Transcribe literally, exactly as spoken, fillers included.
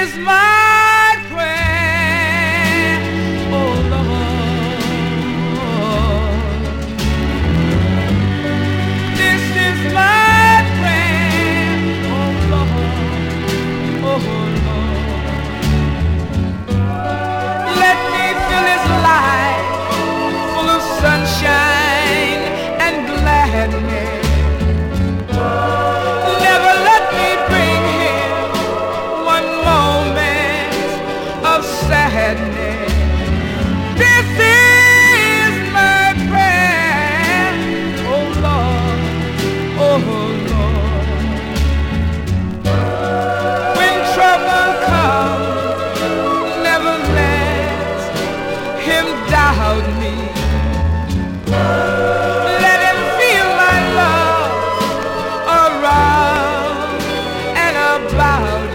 is my prayer, oh Lord. This is my prayer, oh Lord, oh Lord. Let me fill His life full of sunshine and gladness. Never let me bring Him one moment of sadness. This is my prayer, oh Lord, oh Lord. When trouble comes, never let Him doubt me. Let Him feel my love around and about